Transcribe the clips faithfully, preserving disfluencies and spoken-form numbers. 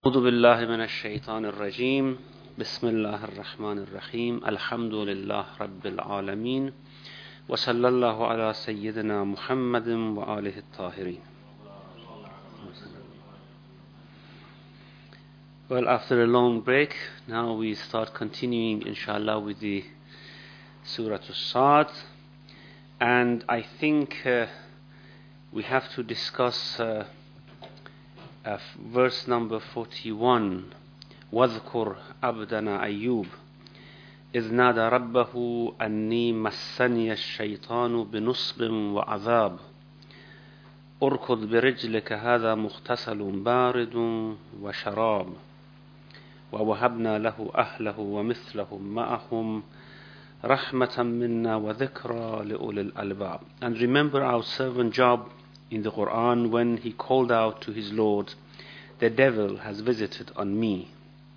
أعوذ بالله من الشيطان الرجيم بسم الله الرحمن الرحيم الحمد لله رب العالمين وصلى الله على سيدنا محمد وآله الطاهرين. Well, after a long break, now we start continuing inshallah with the Surah As-Sad, and I think uh, we have to discuss uh, uh, verse number forty-one. واذكر عبدنا أيوب إذ نادى ربه أني مسني الشيطان بنصب وعذاب اركض برجلك هذا مغتسل بارد وشراب ووهبنا له أهله ومثلهم معهم رحمة منا وذكرى لأولي الألباب. And remember our servant Job in the Quran when he called out to his Lord, the devil has visited on me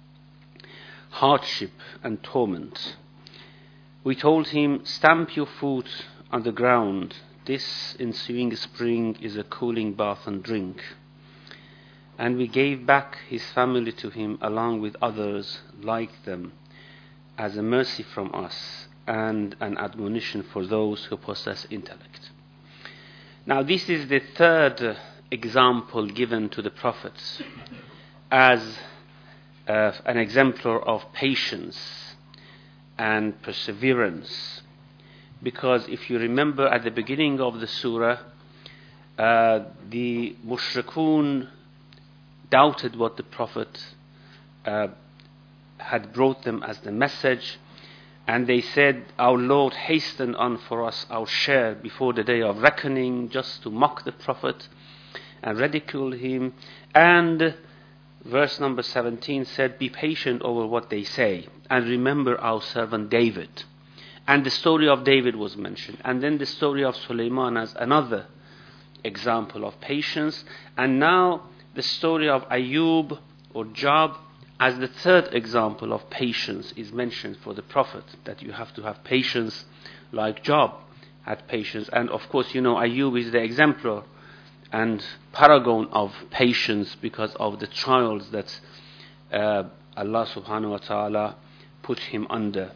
hardship and torment. We told him, stamp your foot on the ground. This ensuing spring is a cooling bath and drink. And we gave back his family to him along with others like them as a mercy from us and an admonition for those who possess intellect. Now this is the third example given to the prophets as Uh, an exemplar of patience and perseverance, because if you remember at the beginning of the surah, uh, the mushrikun doubted what the prophet uh, had brought them as the message, and they said, our Lord, hasten on for us our share before the day of reckoning, just to mock the prophet and ridicule him. And verse number seventeen said, be patient over what they say and remember our servant David. And the story of David was mentioned, and then the story of Sulaiman as another example of patience, and now the story of Ayub or Job as the third example of patience is mentioned for the prophet, that you have to have patience like Job had patience. And of course, you know, Ayub is the exemplar and paragon of patience because of the trials that uh, Allah subhanahu wa ta'ala put him under.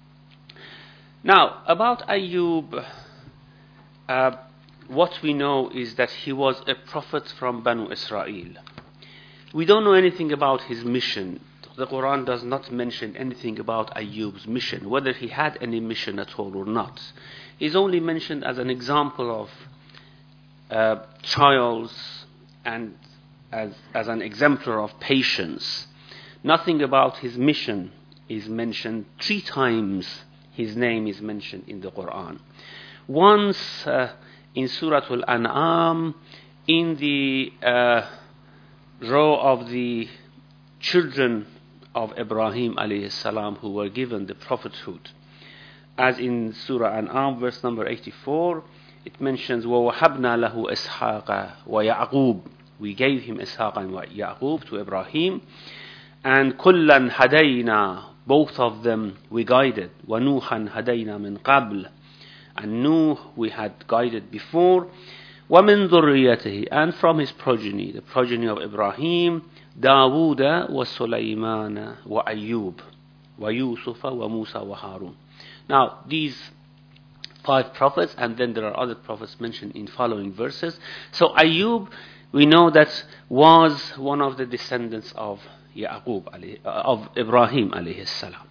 Now, about Ayub, uh, what we know is that he was a prophet from Banu Israel. We don't know anything about his mission. The Quran does not mention anything about Ayub's mission, whether he had any mission at all or not. He's only mentioned as an example of Uh, trials and as, as an exemplar of patience. Nothing about his mission is mentioned. Three times his name is mentioned in the Quran. Once uh, in Surah Al-An'am, in the uh, row of the children of Ibrahim alayhi salam who were given the prophethood, as in Surah An'am verse number eighty-four, it mentions وَوَهَبْنَا لَهُ إِسْحَاقَ وَيَعْقُوبَ. We gave him Ishaq and Ya'qub to Ibrahim. And كُلًّا هَدَيْنَا, both of them we guided. وَنُوحًا هَدَيْنَا مِنْ قَبْلِ, and Nuh we had guided before. وَمِنْ ذُرِّيَّتِهِ, and from his progeny, the progeny of Ibrahim, دَاوُودَ وَسُلَيْمَانَ وَأَيُّوبَ وَيُوسُفَ وَمُوسَى وَهَارُونَ. Now these five prophets, and then there are other prophets mentioned in following verses. So Ayub, we know that was one of the descendants of Ya'qub, of Ibrahim alayhi salam.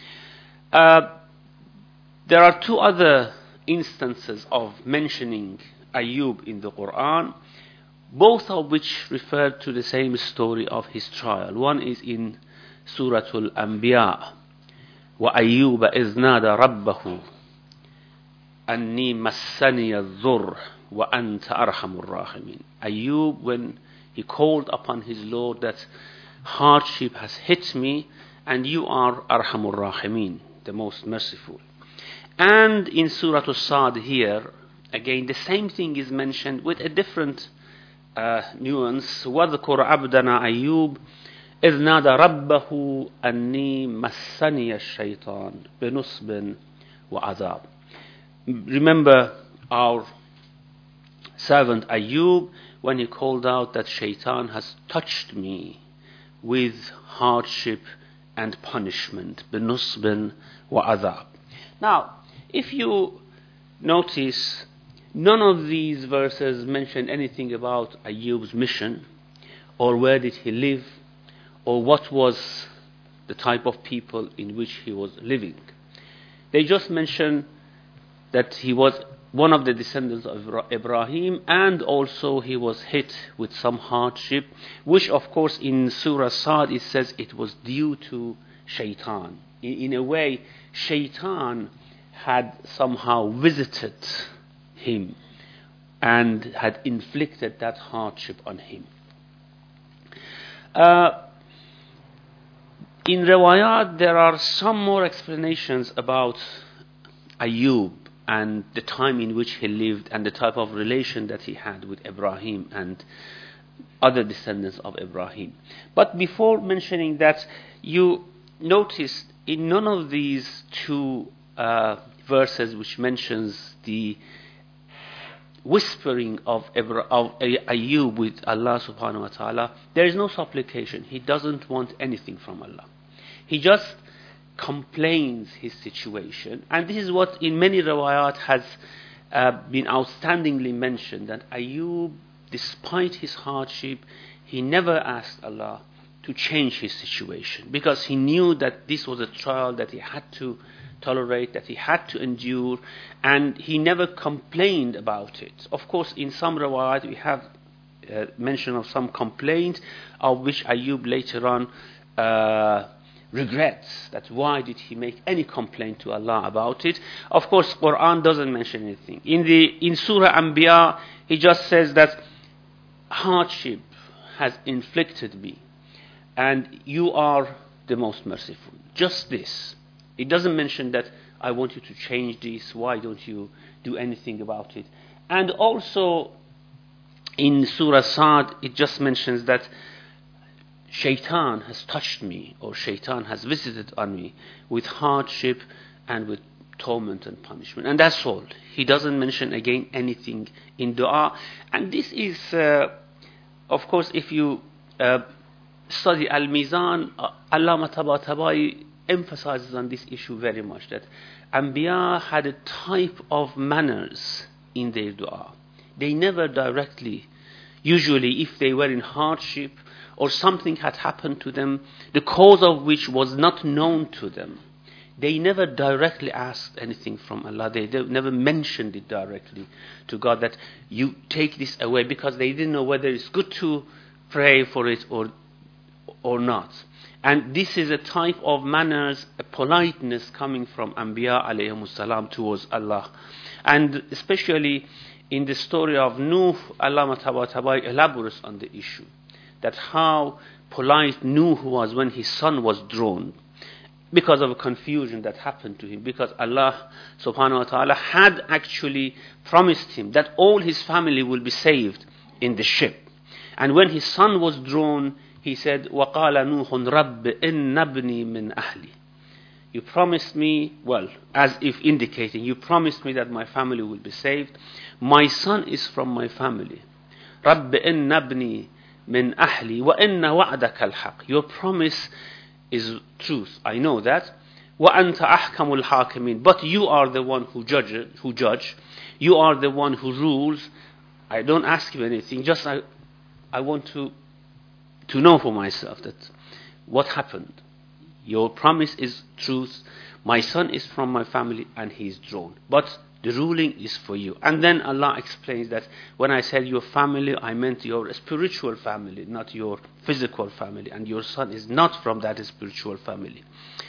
Uh, there are two other instances of mentioning Ayub in the Quran, both of which refer to the same story of his trial. One is in Surah Al-Anbiya, وَأَيُّوبَ إِذْ نَادَى رَبَّهُ أني مسني الضر وأنت أرحم الراحمين. Ayub, when he called upon his Lord that hardship has hit me and you are Arhamur Rahimin, the most merciful. And in Surah As-Sad here, again the same thing is mentioned with a different uh, nuance. وَاذْكُرْ عَبْدَنَا أَيُّوبَ إِذْ نَادَى رَبَّهُ أَنِّي مَسَّنِيَ الشَّيْطَانُ بِنُصْبٍ وَعَذَابٍ. Remember our servant Ayub when he called out that Shaitan has touched me with hardship and punishment. بِنُصْبٍ وَعَذَابٍ. Now, if you notice, none of these verses mention anything about Ayyub's mission, or where did he live, or what was the type of people in which he was living. They just mention that he was one of the descendants of Ibrahim, and also he was hit with some hardship, which of course in Surah Sad it says it was due to Shaitan. In, in a way, Shaitan had somehow visited him and had inflicted that hardship on him. Uh, in Riwayat, there are some more explanations about Ayyub and the time in which he lived and the type of relation that he had with Ibrahim and other descendants of Ibrahim. But before mentioning that, you notice in none of these two uh, verses which mentions the whispering of, Ibra- of Ayyub with Allah subhanahu wa ta'ala, there is no supplication. He doesn't want anything from Allah. He just complains his situation, and this is what in many riwayat has uh, been outstandingly mentioned, that Ayyub, despite his hardship, he never asked Allah to change his situation, because he knew that this was a trial that he had to tolerate, that he had to endure, and he never complained about it. Of course, in some riwayat we have uh, mention of some complaint, of which Ayyub later on uh, regrets that why did he make any complaint to Allah about it. Of course, Quran doesn't mention anything. In the in Surah Anbiya, he just says that hardship has inflicted me, and you are the most merciful. Just this. It doesn't mention that I want you to change this, why don't you do anything about it. And also in Surah Sad, it just mentions that Shaitan has touched me, or Shaitan has visited on me with hardship and with torment and punishment. And that's all. He doesn't mention again anything in dua. And this is, uh, of course, if you uh, study Al-Mizan, uh, Allama Tabatabai emphasizes on this issue very much, that Anbiya had a type of manners in their dua. They never directly, usually if they were in hardship, or something had happened to them, the cause of which was not known to them, they never directly asked anything from Allah. They never mentioned it directly to God, that you take this away, because they didn't know whether it's good to pray for it or or not. And this is a type of manners, a politeness coming from Anbiya alayhimus salam towards Allah. And especially in the story of Nuh, Allah Tabatabai elaborates on the issue, that how polite Nuh was when his son was drowned, because of a confusion that happened to him, because Allah subhanahu wa ta'ala had actually promised him that all his family will be saved in the ship. And when his son was drowned, he said, وَقَالَ نُوحٌ رَبِّ إِنَّ ابْنِي مِنْ أَهْلِي. You promised me, well, as if indicating, you promised me that my family will be saved. My son is from my family. رَبِّ إِنَّ ابْنِي مِنْ أَهْلِي وَإِنَّ وَعْدَكَ الْحَقِّ. Your promise is truth. I know that. وَأَنْتَ أَحْكَمُ الْحَاكِمِينَ. But you are the one who judge, who judge. You are the one who rules. I don't ask you anything. Just I, I want to to know for myself that what happened. Your promise is truth. My son is from my family and he is drawn. But the ruling is for you. And then Allah explains that when I said your family, I meant your spiritual family, not your physical family. And your son is not from that spiritual family.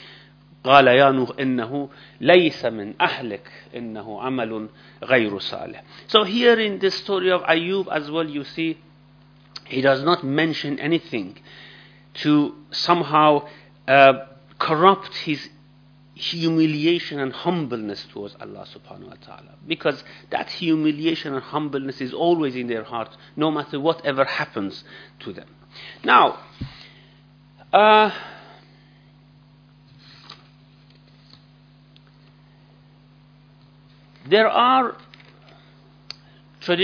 قال يا نوح إنه ليس من أهلك إنه عمل غير صالح. So here in the story of Ayyub as well, you see, he does not mention anything to somehow uh, corrupt his humiliation and humbleness towards Allah subhanahu wa ta'ala. Because that humiliation and humbleness is always in their heart, no matter whatever happens to them. Now, uh, there are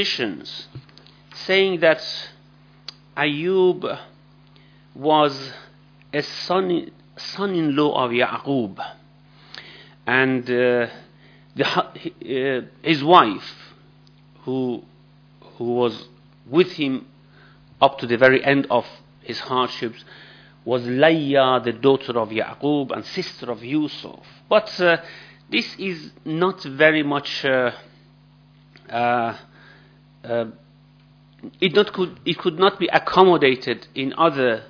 traditions saying that Ayyub was a son, son-in-law of Ya'qub, and uh, the, uh, his wife, who who was with him up to the very end of his hardships, was Layya, the daughter of Ya'qub and sister of Yusuf. But uh, this is not very much. Uh, uh, uh, it not could it could not be accommodated in other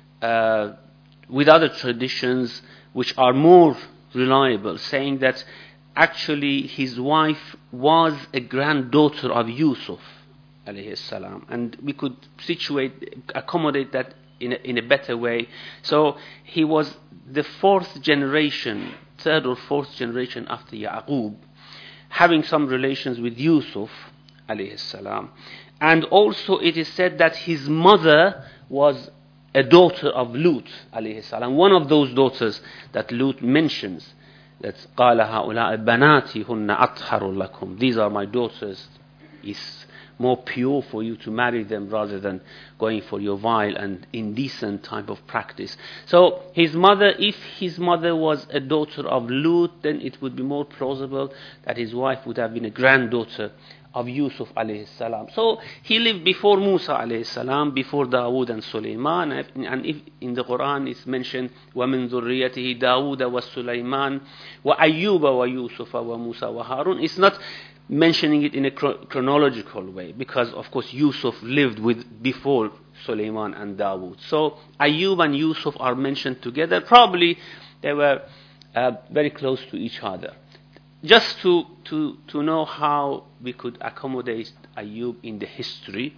uh, with other traditions which are more reliable, saying that actually his wife was a granddaughter of Yusuf alayhi salam, and we could situate accommodate that in a, in a better way. So he was the fourth generation, third or fourth generation after Ya'qub, having some relations with Yusuf alayhi salam. And also it is said that his mother was a daughter of Lut alayhi salam, one of those daughters that Lut mentions, that قَالَ هَؤُلَاءِ بَنَاتِي هُنَّ أَطْهَرُ لَكُمْ. These are my daughters. It's more pure for you to marry them rather than going for your vile and indecent type of practice. So his mother, if his mother was a daughter of Lut, then it would be more plausible that his wife would have been a granddaughter of Yusuf alayhi salam. So he lived before Musa alayhi salam, before Dawood and Sulaiman, and if in the Quran it's mentioned وَمِن ذُرِّيَّتِهِ دَاوُودَ وَسُلَيْمَانَ وَأَيُّوبَ وَيُوسُفَ وَمُوسَى وَهَارُونَ. It's not mentioning it in a chronological way, because of course Yusuf lived with before Sulaiman and Dawood. So Ayyub and Yusuf are mentioned together. Probably they were uh, very close to each other. Just to, to, to know how we could accommodate Ayyub in the history,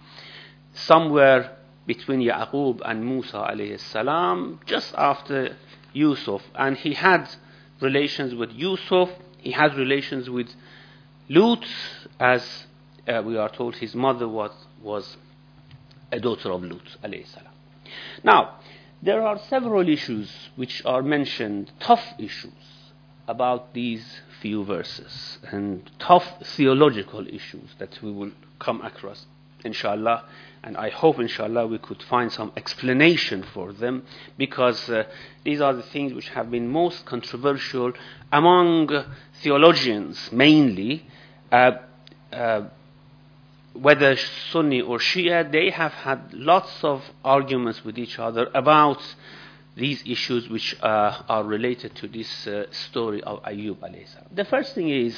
somewhere between Ya'qub and Musa alayhi salam, just after Yusuf, and he had relations with Yusuf, he had relations with Lut, as uh, we are told his mother was, was a daughter of Lut alayhi salam. Now, there are several issues which are mentioned, tough issues, about these few verses, and tough theological issues that we will come across, inshallah, and I hope, inshallah, we could find some explanation for them, because uh, these are the things which have been most controversial among uh, theologians, mainly, uh, uh, whether Sunni or Shia. They have had lots of arguments with each other about these issues which uh, are related to this uh, story of Ayyub alayhi salam. The first thing is,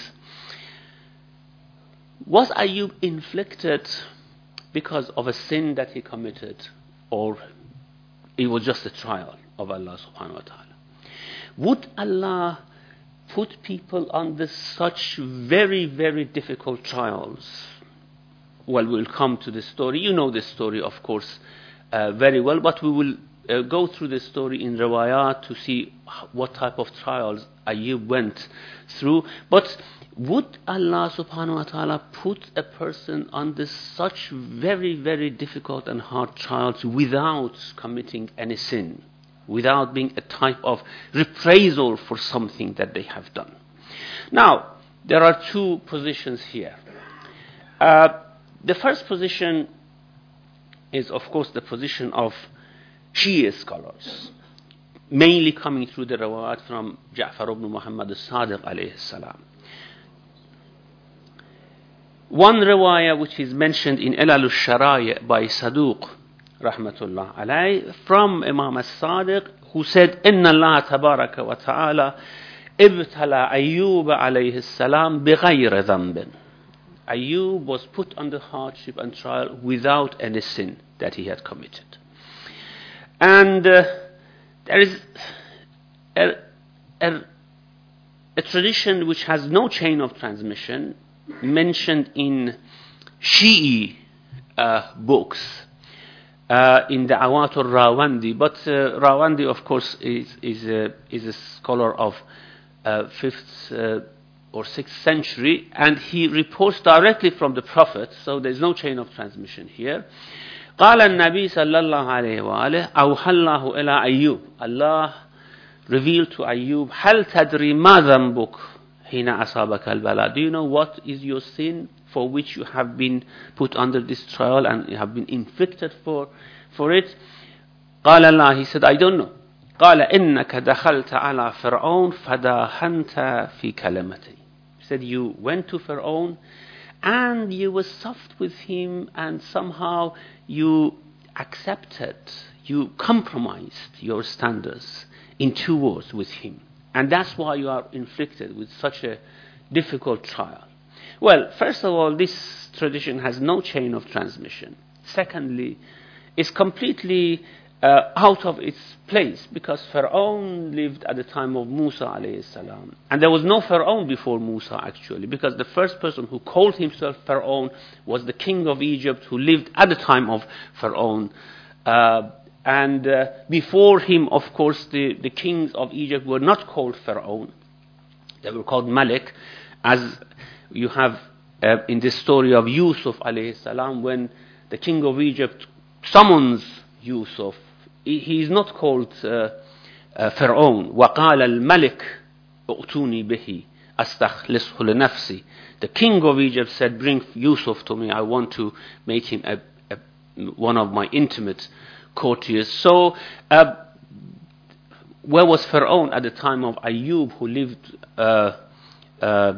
was Ayyub inflicted because of a sin that he committed, or it was just a trial of Allah subhanahu wa ta'ala? Would Allah put people under such very, very difficult trials? Well, we'll come to the story. You know the story, of course, uh, very well, but we will Uh, go through the story in riwayat to see what type of trials Ayyub went through. But would Allah subhanahu wa ta'ala put a person under such very, very difficult and hard trials without committing any sin, without being a type of reprisal for something that they have done? Now, there are two positions here. Uh, the first position is, of course, the position of Shia scholars, mainly coming through the riwayat from Ja'far ibn Muhammad al-Sadiq alayhi salam. One riwayah which is mentioned in Ilal al-Shara'i by Saduq rahmatullah alayhi, from Imam al-Sadiq, who said, Inna Allah tabaraka wa ta'ala ibtala Ayyub alayhi salam bighayri dhanbin. Ayyub was put under hardship and trial without any sin that he had committed. And uh, there is a, a, a tradition which has no chain of transmission, mentioned in Shi'i uh, books, uh, in the Awat al-Rawandi. But uh, Rawandi, of course, is, is, a, is a scholar of uh, fifth uh, or sixth century, and he reports directly from the Prophet, so there's no chain of transmission here. قال النبي صلى الله عليه وآله أوحى الله إلى أيوب. Allah revealed to Ayyub, هل تدري ما ذنبك حين أصابك البلاء? Do you know what is your sin for which you have been put under this trial and you have been inflicted for, for it? قال الله, he said, I don't know. قال إنك دخلت على فرعون فداهنت في كلمته. He said, you went to Pharaoh and you were soft with him, and somehow you accepted, you compromised your standards in two words with him. And that's why you are inflicted with such a difficult trial. Well, first of all, this tradition has no chain of transmission. Secondly, it's completely uh, out of its place, because Pharaoh lived at the time of Musa alayhi salam. And there was no Pharaoh before Musa, actually, because the first person who called himself Pharaoh was the king of Egypt, who lived at the time of Pharaoh. Uh, and uh, before him, of course, the, the kings of Egypt were not called Pharaoh. They were called Malik, as you have uh, in the story of Yusuf alayhi salam, when the king of Egypt summons Yusuf. He, he is not called uh, uh, Pharaoh. وَقَالَ الْمَلِكُ اُؤْتُونِي بِهِ أَسْتَخْلِصْهُ لِنَفْسِي. The king of Egypt said, bring Yusuf to me. I want to make him a, a, one of my intimate courtiers. So, uh, where was Pharaoh at the time of Ayub, who lived uh, uh,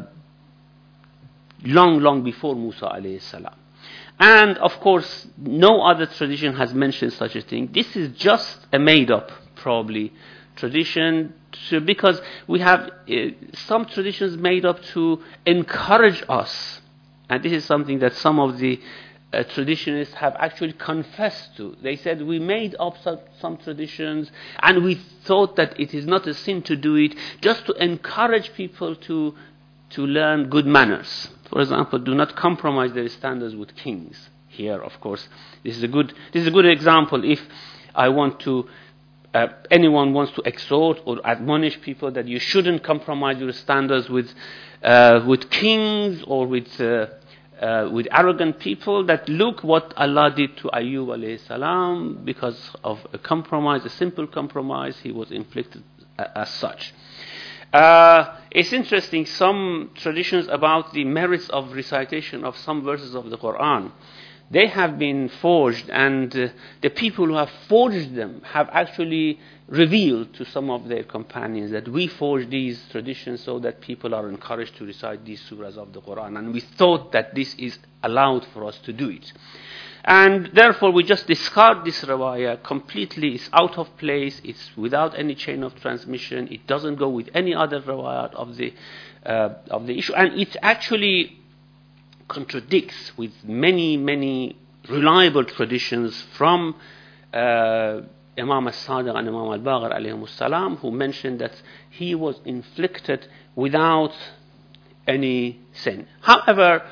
long, long before Musa alayhi salam? And of course, no other tradition has mentioned such a thing. This is just a made-up, probably, tradition, to, because we have uh, some traditions made up to encourage us. And this is something that some of the uh, traditionalists have actually confessed to. They said, we made up some, some traditions, and we thought that it is not a sin to do it, just to encourage people to, to learn good manners. For example, do not compromise their standards with kings. Here, of course, this is a good this is a good example. If I want to, uh, anyone wants to exhort or admonish people that you shouldn't compromise your standards with uh, with kings or with uh, uh, with arrogant people. That look what Allah did to Ayub alayhi salam, because of a compromise, a simple compromise, he was inflicted as such. Uh, it's interesting, some traditions about the merits of recitation of some verses of the Quran, they have been forged, and uh, the people who have forged them have actually revealed to some of their companions that we forged these traditions so that people are encouraged to recite these surahs of the Quran, and we thought that this is allowed for us to do it. And therefore we just discard this riwayah completely. It's out of place, it's without any chain of transmission, it doesn't go with any other riwayat of the uh, of the issue, and it actually contradicts with many, many reliable traditions from uh, Imam al-Sadiq and Imam al-Baqir alayhim salam, who mentioned that he was inflicted without any sin. However,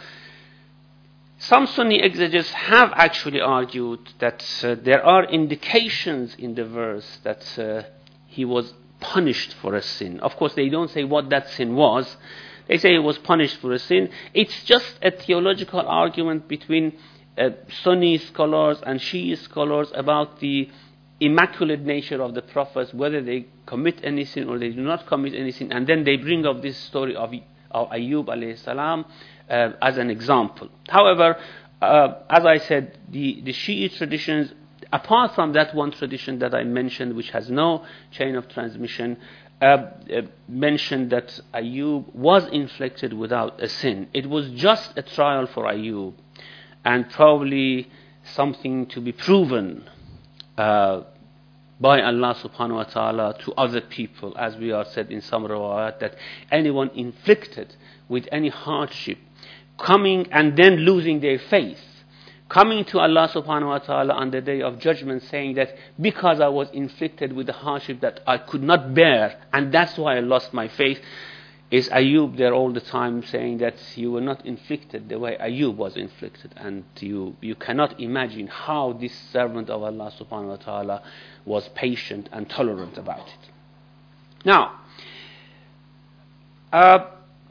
some Sunni exegetes have actually argued that uh, there are indications in the verse that uh, he was punished for a sin. Of course, they don't say what that sin was. They say he was punished for a sin. It's just a theological argument between uh, Sunni scholars and Shia scholars about the immaculate nature of the prophets, whether they commit any sin or they do not commit any sin. And then they bring up this story of, of Ayub alayhi salam Uh, as an example. However, uh, as I said, the, the Shi'i traditions, apart from that one tradition that I mentioned, which has no chain of transmission, uh, uh, mentioned that Ayub was inflicted without a sin. It was just a trial for Ayub, and probably something to be proven uh, by Allah subhanahu wa ta'ala to other people, as we are said in some riwayat, that anyone inflicted with any hardship, coming and then losing their faith, coming to Allah subhanahu wa ta'ala on the day of judgment saying that because I was inflicted with a hardship that I could not bear, and that's why I lost my faith, is Ayub there all the time saying that you were not inflicted the way Ayub was inflicted, and you, you cannot imagine how this servant of Allah subhanahu wa ta'ala was patient and tolerant about it. Now, uh,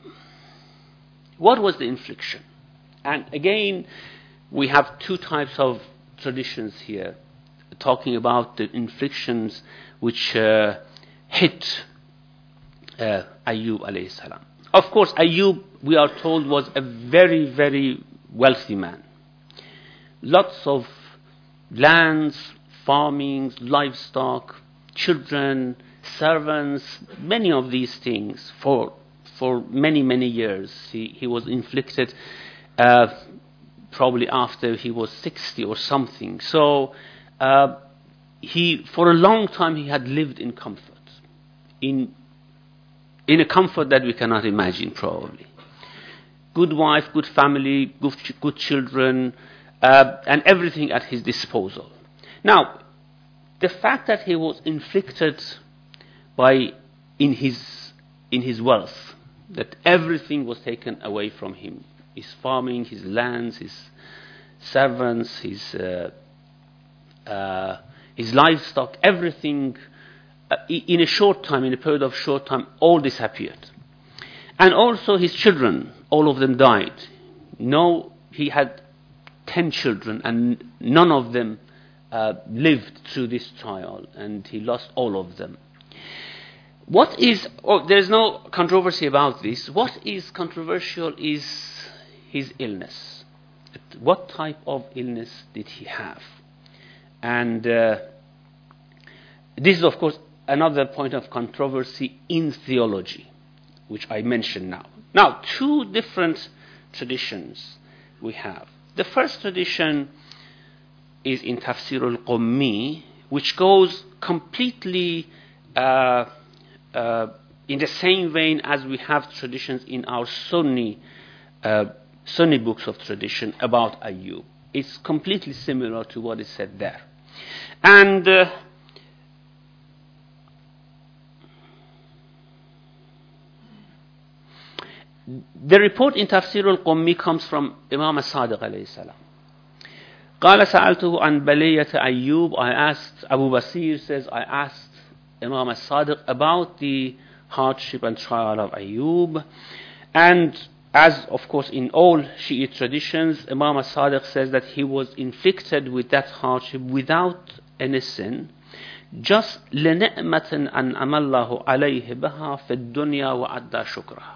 what was the infliction? And again, we have two types of traditions here, talking about the inflictions which uh, hit uh, Ayub alayhi salam. Of course, Ayub, we are told, was a very, very wealthy man. Lots of lands, farmings, livestock, children, servants, many of these things for for many, many years. He, he was inflicted uh, probably after he was sixty or something. So uh, he, for a long time, he had lived in comfort, in in a comfort that we cannot imagine probably. Good wife, good family, good, good children, uh, and everything at his disposal. Now, the fact that he was inflicted by in his in his wealth, that everything was taken away from him, his farming, his lands, his servants, his uh, uh, his livestock, everything, uh, in a short time, in a period of short time, all disappeared. And also his children, all of them died. No, he had ten children, and none of them uh, lived through this trial, and he lost all of them. What is, oh, there's no controversy about this. What is controversial is his illness. What type of illness did he have? And uh, this is, of course, another point of controversy in theology, which I mention now. Now, two different traditions we have. The first tradition is in Tafsir al-Qummi, which goes completely uh, uh, in the same vein as we have traditions in our Sunni, uh, Sunni books of tradition about Ayyub. It's completely similar to what is said there. And uh, the report in Tafsir al-Qummi comes from Imam al-Sadiq alayhi salam. قال سألته عن بلية أيوب. I asked, Abu Basir says, I asked Imam al-Sadiq about the hardship and trial of Ayyub. And as, of course, in all Shiite traditions, Imam al-Sadiq says that he was inflicted with that hardship without any sin, just لنعمة أنعم الله عليه بها في الدنيا وأدى شكرها.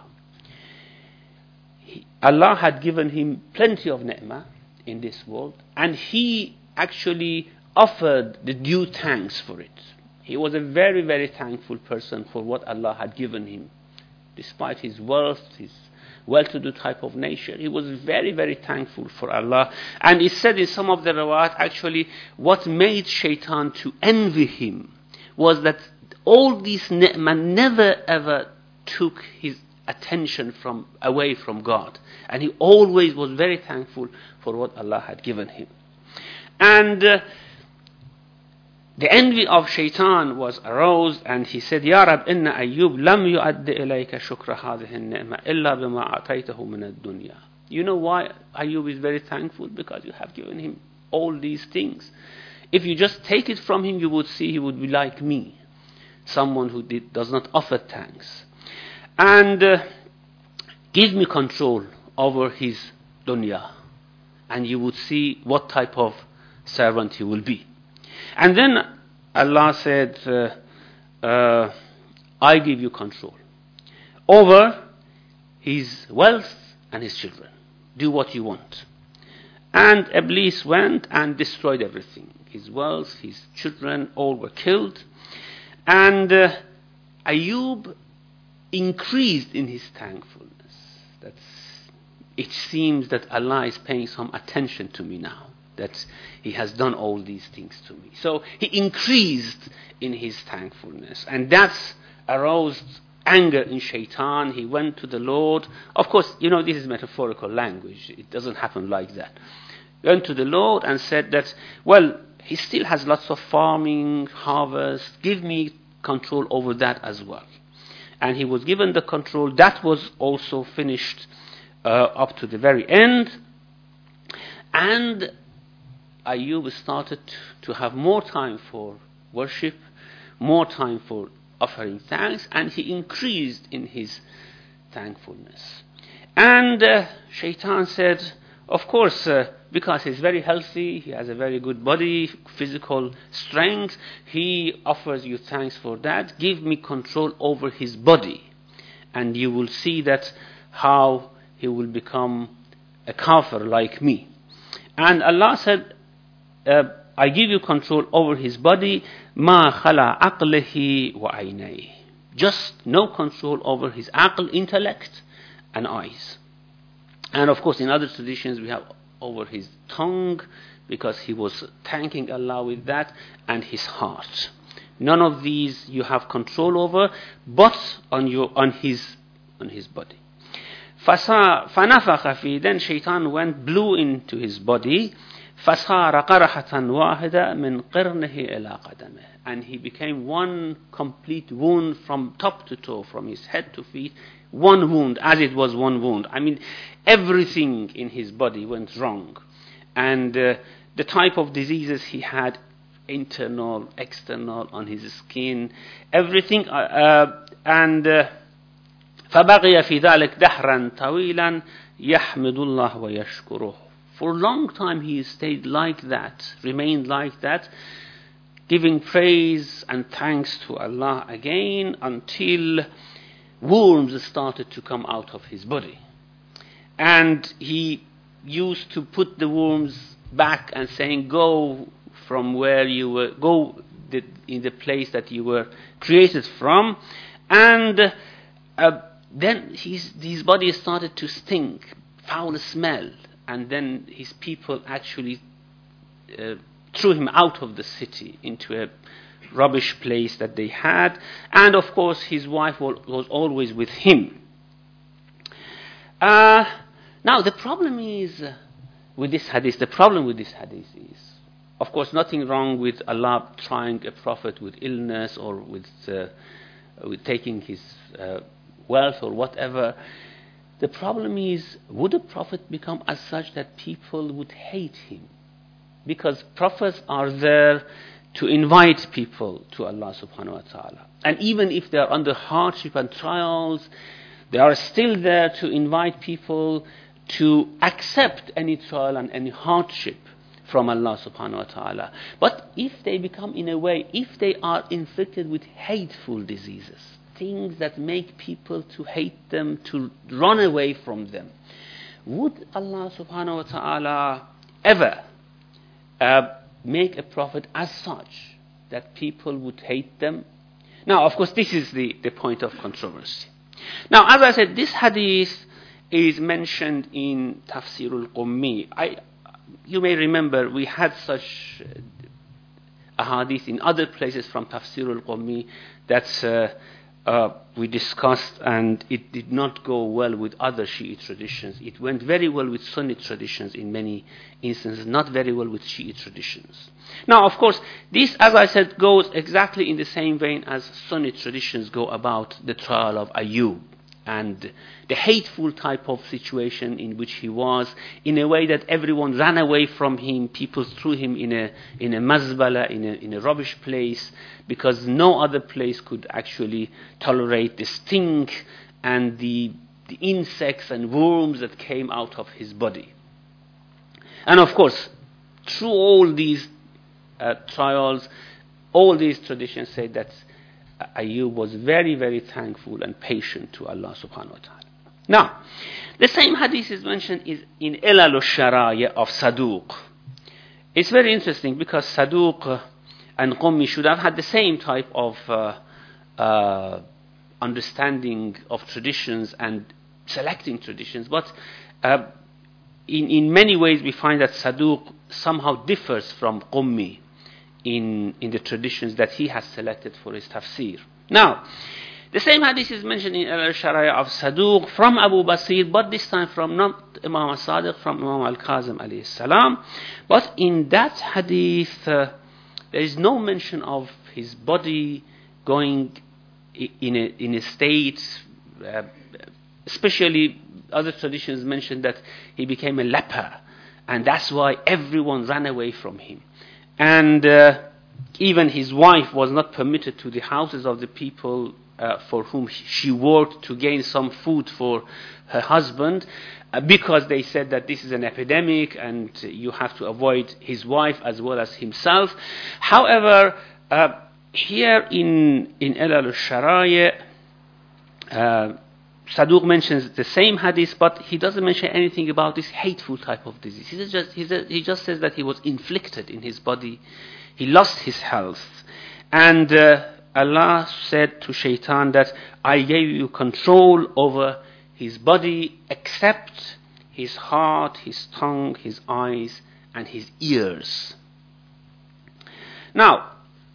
Allah had given him plenty of ni'mah in this world, and he actually offered the due thanks for it. He was a very, very thankful person for what Allah had given him. Despite his wealth, his well-to-do type of nature, he was very, very thankful for Allah. And it said in some of the riwayat, actually, what made Shaitan to envy him was that all these ni'mah never ever took his attention from away from God, and he always was very thankful for what Allah had given him. And uh, the envy of Shaitan was aroused, and he said, Ya Rab, inna Ayyub lam yu'addi ilayka shukra hadhihi an-ni'ma illa bima ataytahu min ad-dunya. You know why Ayyub is very thankful? Because you have given him all these things. If you just take it from him, you would see he would be like me, someone who did, does not offer thanks. And uh, give me control over his dunya, and you would see what type of servant he will be. And then Allah said, uh, uh, I give you control over his wealth and his children. Do what you want. And Iblis went and destroyed everything. His wealth, his children, all were killed. And uh, Ayyub increased in his thankfulness. That's, it seems that Allah is paying some attention to me now, that he has done all these things to me. So he increased in his thankfulness, and that's aroused anger in Shaitan. He went to the Lord. Of course, you know, this is metaphorical language. It doesn't happen like that. Went to the Lord and said that, well, he still has lots of farming, harvest. Give me control over that as well. And he was given the control. That was also finished uh, up to the very end. And Ayyub started to have more time for worship, more time for offering thanks, and he increased in his thankfulness. And uh, Shaitan said, of course, uh, because he's very healthy, he has a very good body, physical strength, he offers you thanks for that. Give me control over his body, and you will see that how he will become a kafir like me. And Allah said, uh, I give you control over his body, ما خلا عقله وعينيه. Just no control over his aql, intellect, and eyes. And of course, in other traditions, we have over his tongue, because he was thanking Allah with that, and his heart. None of these you have control over, but on your on his on his body. فَنَفَخَ فِي, then Shaitan went, blew into his body. فَصَارَ قَرَحَةً وَاحِدَةً مِنْ قِرْنِهِ إِلَىٰ قَدَمِهِ, and he became one complete wound from top to toe, from his head to feet. One wound, as it was one wound. I mean, everything in his body went wrong. And uh, the type of diseases he had, internal, external, on his skin, everything. Uh, uh, and uh, فَبَقِيَ فِي ذَلِكَ دَهْرًا طَوِيلًا يَحْمِدُ اللَّهَ وَيَشْكُرُهُ. For a long time he stayed like that, remained like that, giving praise and thanks to Allah again, until worms started to come out of his body. And he used to put the worms back and saying, go from where you were, go the, in the place that you were created from. And uh, then his, his body started to stink, foul smell. And then his people actually uh, threw him out of the city into a rubbish place that they had. And of course his wife was always with him. Uh, now the problem is uh, with this hadith, the problem with this hadith is, of course, nothing wrong with Allah trying a prophet with illness or with, uh, with taking his uh, wealth or whatever. The problem is, would a prophet become as such that people would hate him? Because prophets are there to invite people to Allah subhanahu wa ta'ala. And even if they are under hardship and trials, they are still there to invite people to accept any trial and any hardship from Allah subhanahu wa ta'ala. But if they become, in a way, if they are inflicted with hateful diseases, things that make people to hate them, to run away from them, would Allah subhanahu wa ta'ala ever uh, make a prophet as such that people would hate them? Now, of course, this is the, the point of controversy. Now, as I said, this hadith is mentioned in Tafsir al-Qummi. I, you may remember we had such a hadith in other places from Tafsir al-Qummi that uh, Uh, we discussed, and it did not go well with other Shiite traditions. It went very well with Sunni traditions in many instances, not very well with Shiite traditions. Now, of course, this, as I said, goes exactly in the same vein as Sunni traditions go about the trial of Ayyub and the hateful type of situation in which he was, in a way that everyone ran away from him. People threw him in a in a mazbala, in a in a rubbish place, because no other place could actually tolerate the stink and the the insects and worms that came out of his body. And of course, through all these uh, trials, all these traditions say that Ayyub was very, very thankful and patient to Allah subhanahu wa ta'ala. Now, the same hadith is mentioned is in Ilal al-Sharaya of Saduq. It's very interesting because Saduq and Qummi should have had the same type of uh, uh, understanding of traditions and selecting traditions, but uh, in, in many ways we find that Saduq somehow differs from Qummi in, in the traditions that he has selected for his tafsir. Now, the same hadith is mentioned in Al-Sharaya of Saduq from Abu Basir, but this time from not Imam al-Sadiq, from Imam al-Kazim alayhi salam. But in that hadith, uh, there is no mention of his body going in a, in a state, uh, especially other traditions mention that he became a leper, and that's why everyone ran away from him. And uh, even his wife was not permitted to the houses of the people uh, for whom she worked to gain some food for her husband, uh, because they said that this is an epidemic and you have to avoid his wife as well as himself. However, uh, here in in Ilal al-Sharaya, uh, Saduq mentions the same hadith, but he doesn't mention anything about this hateful type of disease. He just, he says, he just says that he was inflicted in his body. He lost his health. And uh, Allah said to Shaitan that I gave you control over his body except his heart, his tongue, his eyes, and his ears. Now,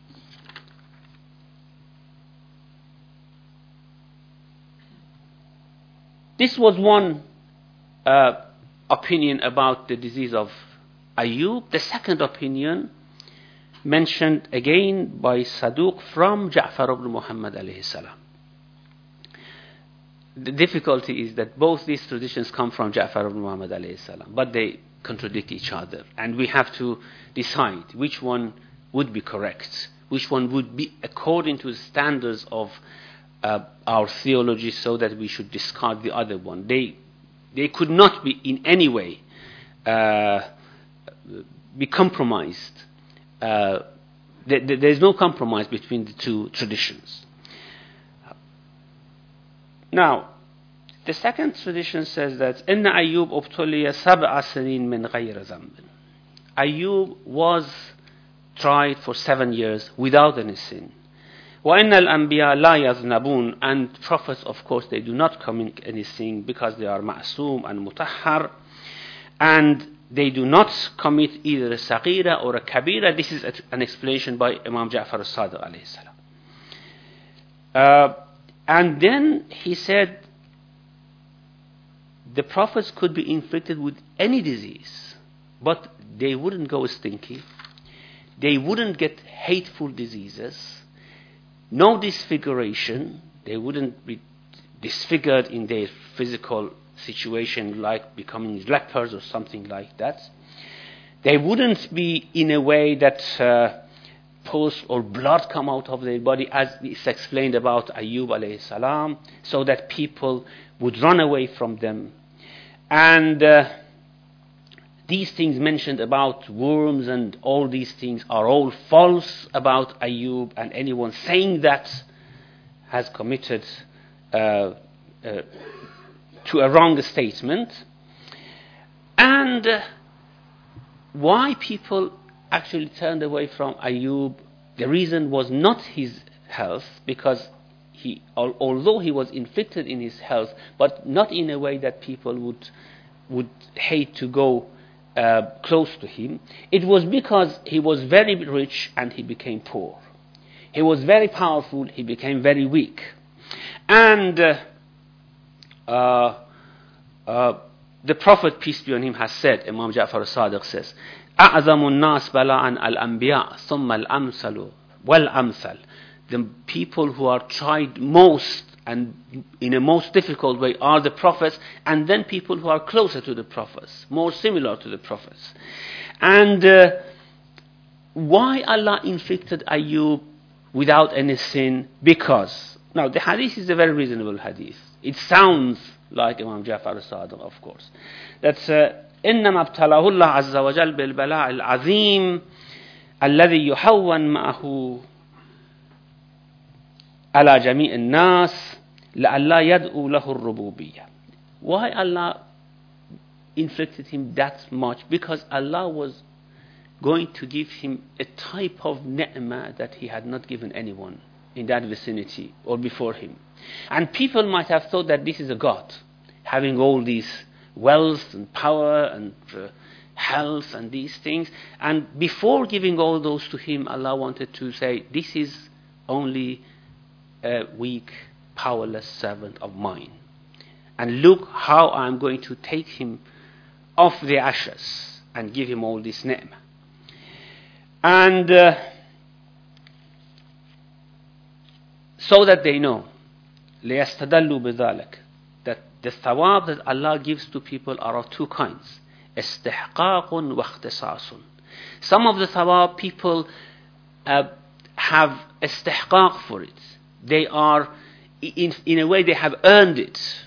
this was one uh, opinion about the disease of Ayyub. The second opinion, mentioned again by Saduq from Ja'far ibn Muhammad alayhi salam. The difficulty is that both these traditions come from Ja'far ibn Muhammad alayhi salam, but they contradict each other, and we have to decide which one would be correct, which one would be according to the standards of uh, our theology, so that we should discard the other one. They, they could not be in any way uh, be compromised. Uh, there, there is no compromise between the two traditions. Now, the second tradition says that إن أيوب ابتلي سبع سنين من غير ذنب. Ayyub was tried for seven years without any sin. وإن الأنبياء لا يذنبون, and prophets, of course, they do not commit any sin because they are ma'soom and mutahhar, and they do not commit either a saghira or a kabira. This is an explanation by Imam Ja'far al-Sadiq alayhi salam. Uh, and then he said the prophets could be inflicted with any disease, but they wouldn't go stinky. They wouldn't get hateful diseases. No disfiguration. They wouldn't be disfigured in their physical situation, like becoming lepers or something like that. They wouldn't be in a way that uh, pus or blood come out of their body, as is explained about Ayyub alayhi salam, so that people would run away from them. And uh, these things mentioned about worms and all these things are all false about Ayyub, and anyone saying that has committed uh, uh, to a wrong statement. And uh, why people actually turned away from Ayyub, the reason was not his health, because he, al- although he was inflicted in his health, but not in a way that people would would hate to go uh, close to him. It was because he was very rich and he became poor. He was very powerful, he became very weak. And uh, uh, uh, the Prophet, peace be on him, has said, Imam Ja'far al-Sadiq says, أعظم الناس بلاء الأنبياء ثم الأمثل والأمثل. The people who are tried most and in a most difficult way are the prophets, and then people who are closer to the prophets, more similar to the prophets. And uh, why Allah inflicted Ayyub without any sin? Because, now the hadith is a very reasonable hadith. It sounds like Imam Ja'far al-Sadiq, of course. That's uh, إنما ابتلاه الله عز وجل بالبلاء العظيم الذي يحون معه على جميع الناس لألا يدعو له الربوبية. Why Allah inflicted him that much? Because Allah was going to give him a type of ni'mah that he had not given anyone in that vicinity or before him. And people might have thought that this is a God, having all these wealth and power and uh, health and these things. And before giving all those to him, Allah wanted to say, this is only a weak, powerless servant of mine. And look how I'm going to take him off the ashes and give him all this ni'mah. And uh, so that they know, لِيَسْتَدَلُّوا بِذَلِكَ, that the thawab that Allah gives to people are of two kinds. استحقاق واختصاص. Some of the thawab people uh, have istihqaq for it. They are, in, in a way, they have earned it.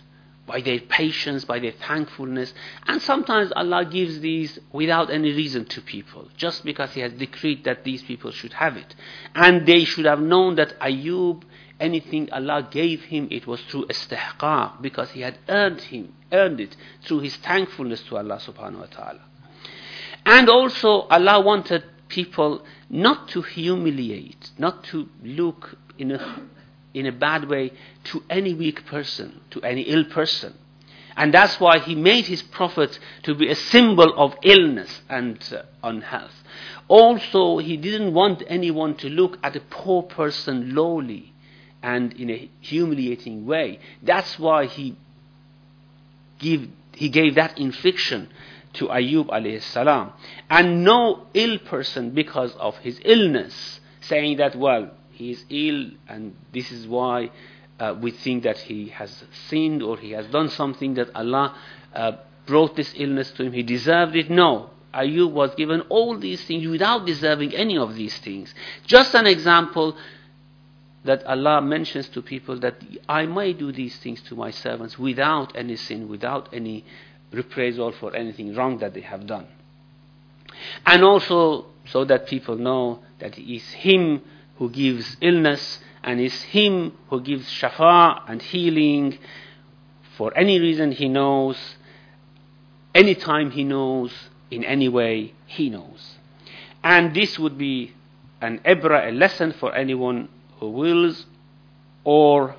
by their patience, by their thankfulness. And sometimes Allah gives these without any reason to people, just because He has decreed that these people should have it. And they should have known that Ayyub, anything Allah gave him, it was through istihqaq, because he had earned him, earned it through his thankfulness to Allah subhanahu wa ta'ala. And also Allah wanted people not to humiliate, not to look in a in a bad way to any weak person, to any ill person. And that's why He made His prophet to be a symbol of illness and uh, unhealth. Also, He didn't want anyone to look at a poor person lowly and in a humiliating way. That's why He give, He gave that infliction to Ayyub alayhi salam. And no ill person, because of his illness, saying that, well, he is ill and this is why uh, we think that he has sinned or he has done something that Allah uh, brought this illness to him, he deserved it. No, Ayyub was given all these things without deserving any of these things. Just an example that Allah mentions to people, that I may do these things to my servants without any sin, without any reprisal for anything wrong that they have done. And also so that people know that it is Him who gives illness, and it's Him who gives shafa and healing for any reason He knows, anytime He knows, in any way He knows. And this would be an ibra, a lesson for anyone who wills, or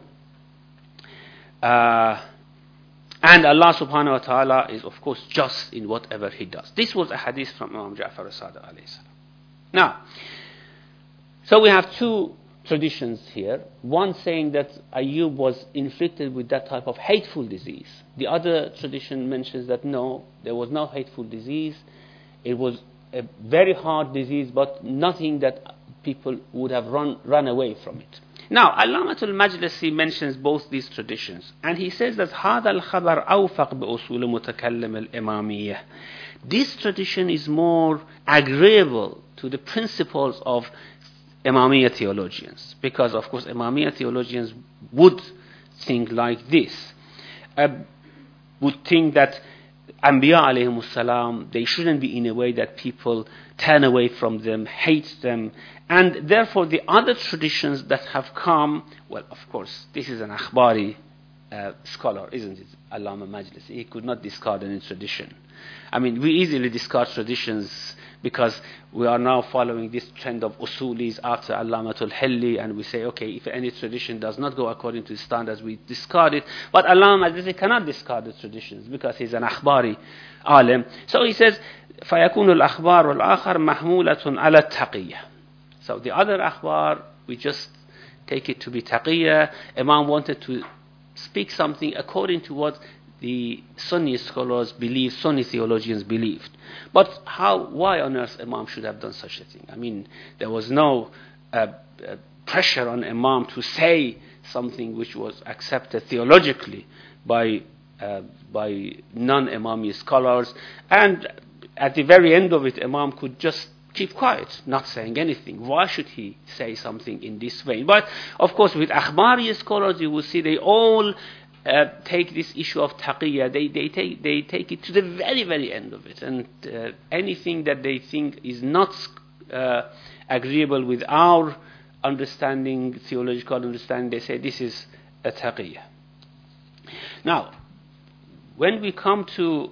uh, and Allah subhanahu wa ta'ala is of course just in whatever He does. This was a hadith from Imam Ja'far as-Sadiq alayhi salam. Now, so we have two traditions here. One saying that Ayyub was inflicted with that type of hateful disease. The other tradition mentions that no, there was no hateful disease. It was a very hard disease, but nothing that people would have run, run away from it. Now, Allamatul Majlisi mentions both these traditions, and he says that هذا الخبر أوفق بأصول متكلم الإمامية. This tradition is more agreeable to the principles of Imamiyya theologians, because of course Imamiyya theologians would think like this, uh, would think that Anbiya alayhimus salam, they shouldn't be in a way that people turn away from them, hate them, and therefore the other traditions that have come, well, of course, this is an akhbari uh, scholar, isn't it? Allama Majlisi, he could not discard any tradition. I mean, we easily discard traditions because we are now following this trend of usulis after Allamatul Hilli, and we say, okay, if any tradition does not go according to the standards, we discard it. But Allama Majlisi cannot discard the traditions because he's an akhbari alim. So he says, فَيَكُونُ الْأَخْبَارُ الْآخَرْ مَحْمُولَةٌ عَلَى التَّقِيَّةِ. So the other akhbar, we just take it to be taqiyya. Imam wanted to speak something according to what the Sunni scholars believe, Sunni theologians believed. But how, why on earth Imam should have done such a thing? I mean, there was no uh, uh, pressure on Imam to say something which was accepted theologically by uh, by non-Imami scholars. And at the very end of it, Imam could just keep quiet, not saying anything. Why should he say something in this way? But of course, with Akhbari scholars, you will see they all Uh, take this issue of taqiyya, they, they, take, they take it to the very, very end of it. And uh, anything that they think is not uh, agreeable with our understanding, theological understanding, they say this is a taqiyya. Now, when we come to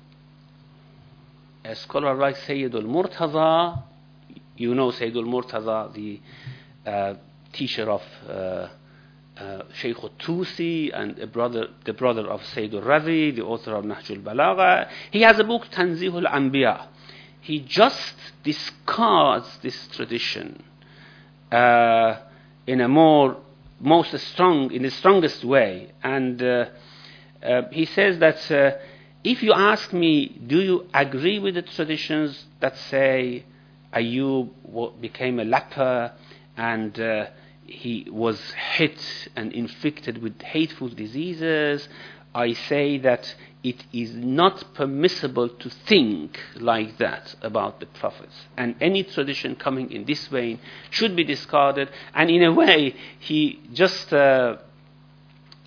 a scholar like Sayyid al-Murtaza, you know Sayyid al-Murtaza, the uh, teacher of uh, Uh, Shaykh al-Tusi, and a brother, the brother of Sayyid al-Razi, the author of Nahj al-Balagha. He has a book, Tanzih al-Anbiya. He just discards this tradition uh, in a more, most strong, in the strongest way. And uh, uh, he says that uh, if you ask me, do you agree with the traditions that say Ayyub became a leper and uh, he was hit and inflicted with hateful diseases, I say that it is not permissible to think like that about the prophets. And any tradition coming in this vein should be discarded. And in a way, he just uh,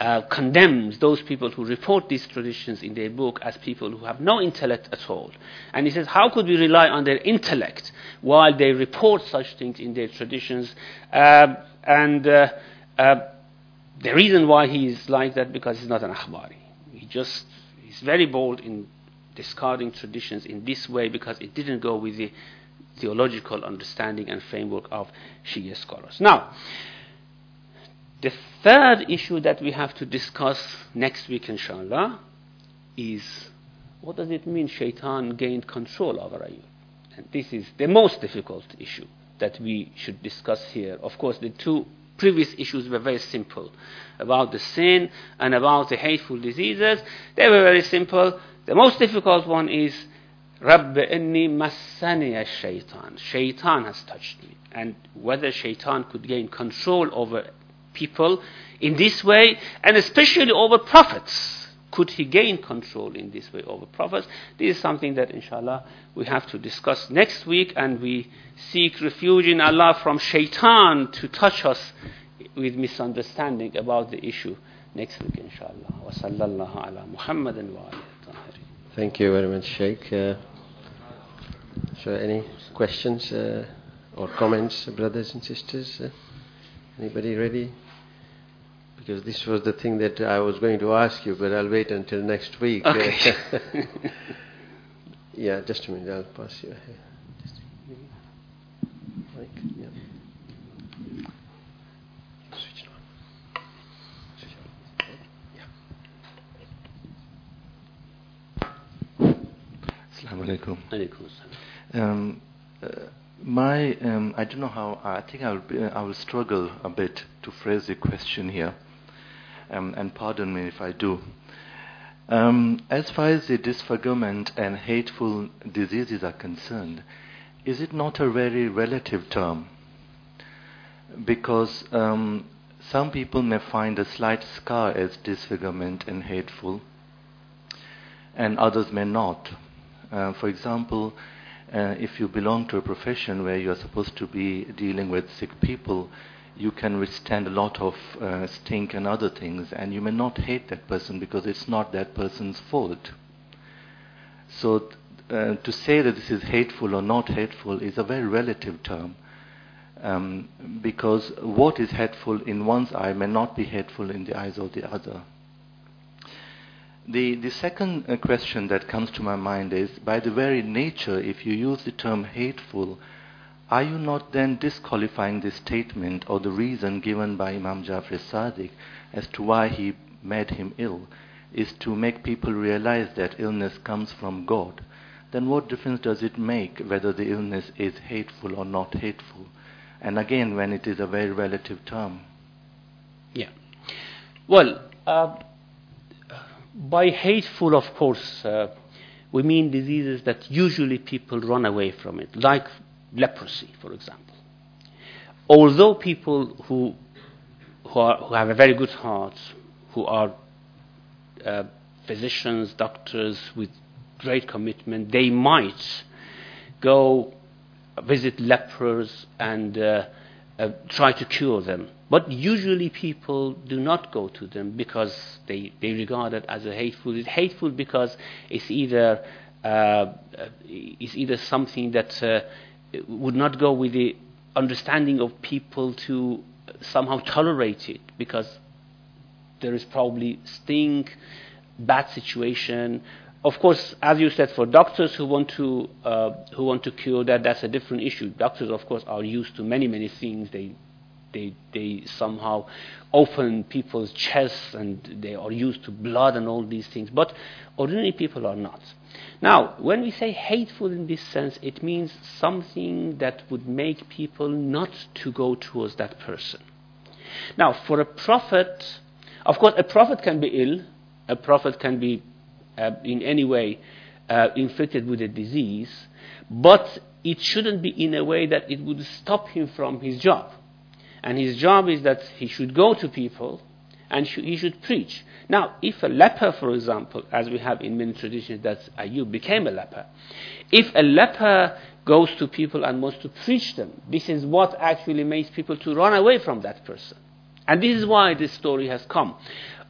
uh, condemns those people who report these traditions in their book as people who have no intellect at all. And he says, how could we rely on their intellect while they report such things in their traditions? Uh, and uh, uh, the reason why he is like that, because he's not an akhbari. He just, he's very bold in discarding traditions in this way because it didn't go with the theological understanding and framework of Shia scholars. Now, the third issue that we have to discuss next week, inshallah, is what does it mean Shaitan gained control over Ayyub? And this is the most difficult issue that we should discuss here. Of course, the two previous issues were very simple, about the sin and about the hateful diseases. They were very simple. The most difficult one is Rabbi inni massani ash-shaytan. Shaitan has touched me. And whether Shaitan could gain control over people in this way, and especially over prophets. Could he gain control in this way over prophets? This is something that, inshallah, we have to discuss next week, and we seek refuge in Allah from Shaitan to touch us with misunderstanding about the issue next week, inshallah. Wa sallallahu ala Muhammadin wa alihi tahirin. Thank you very much, Sheikh. Uh, so, any questions uh, or comments, brothers and sisters? Uh, anybody ready? Because this was the thing that I was going to ask you, but I'll wait until next week. Okay. Yeah, just a minute, I'll pass you here. Just a minute. Mic, yeah. Switch it on. Switch it on. Yeah. Assalamu alaikum. Alaikum assalam. Um, uh, my, um, I don't know how, I think I will, be, I will struggle a bit to phrase the question here. Um, and pardon me if I do. Um, as far as the disfigurement and hateful diseases are concerned, is it not a very relative term? Because um, some people may find a slight scar as disfigurement and hateful, and others may not. Uh, for example, uh, if you belong to a profession where you are supposed to be dealing with sick people, you can withstand a lot of uh, stink and other things, and you may not hate that person because it's not that person's fault. So uh, to say that this is hateful or not hateful is a very relative term, um, because what is hateful in one's eye may not be hateful in the eyes of the other. The, the second uh, question that comes to my mind is, by the very nature, if you use the term hateful, are you not then disqualifying the statement or the reason given by Imam Jafar Sadiq as to why he made him ill is to make people realize that illness comes from God? Then what difference does it make whether the illness is hateful or not hateful? And again, when it is a very relative term. Yeah. Well, uh, by hateful, of course, uh, we mean diseases that usually people run away from it, like leprosy, for example. Although people who who, are, who have a very good heart, who are uh, physicians, doctors with great commitment, they might go visit lepers and uh, uh, try to cure them. But usually people do not go to them because they, they regard it as a hateful. It's hateful because it's either uh, it's either something that uh, would not go with the understanding of people to somehow tolerate it, because there is probably stink, bad situation. Of course, as you said, for doctors who want to uh, who want to cure that, that's a different issue. Doctors, of course, are used to many many things. They they they somehow open people's chests, and they are used to blood and all these things. But ordinary people are not. Now, when we say hateful in this sense, it means something that would make people not to go towards that person. Now, for a prophet, of course, a prophet can be ill. A prophet can be uh, in any way uh, inflicted with a disease, but it shouldn't be in a way that it would stop him from his job. And his job is that he should go to people and sh- he should preach. Now, if a leper, for example, as we have in many traditions, that Ayyub became a leper, if a leper goes to people and wants to preach them, this is what actually makes people to run away from that person. And this is why this story has come.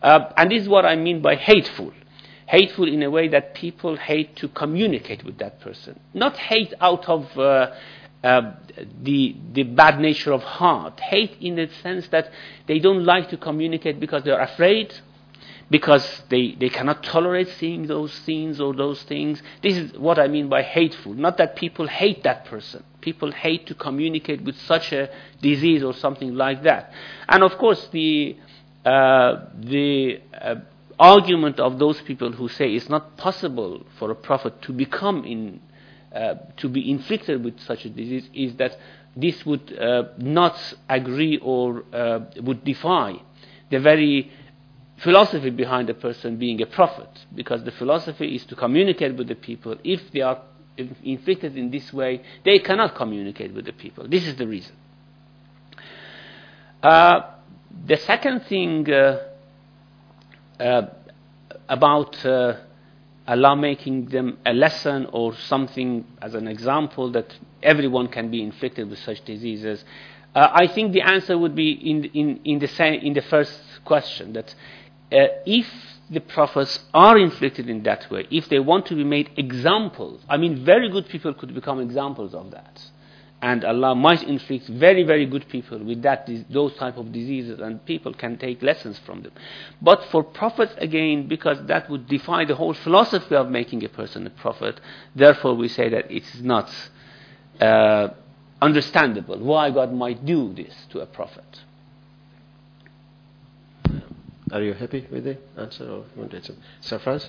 Uh, and this is what I mean by hateful. Hateful in a way that people hate to communicate with that person. Not hate out of uh, uh, the, the bad nature of heart. Hate in the sense that they don't like to communicate because they're afraid, because they, they cannot tolerate seeing those scenes or those things. This is what I mean by hateful. Not that people hate that person. People hate to communicate with such a disease or something like that. And of course, the uh, the uh, argument of those people who say it's not possible for a prophet to become in, uh, to be inflicted with such a disease is that this would uh, not agree or uh, would defy the very philosophy behind a person being a prophet, because the philosophy is to communicate with the people. If they are inflicted in this way, they cannot communicate with the people. This is the reason. Uh, the second thing uh, uh, about uh, Allah making them a lesson or something as an example that everyone can be inflicted with such diseases, uh, I think the answer would be in in in the same, in the first question, that Uh, if the prophets are inflicted in that way, if they want to be made examples, I mean, very good people could become examples of that. And Allah might inflict very, very good people with that, those type of diseases, and people can take lessons from them. But for prophets, again, because that would defy the whole philosophy of making a person a prophet, therefore we say that it is not uh, understandable why God might do this to a prophet. Are you happy with the answer, or you want to add some? Sarfraz?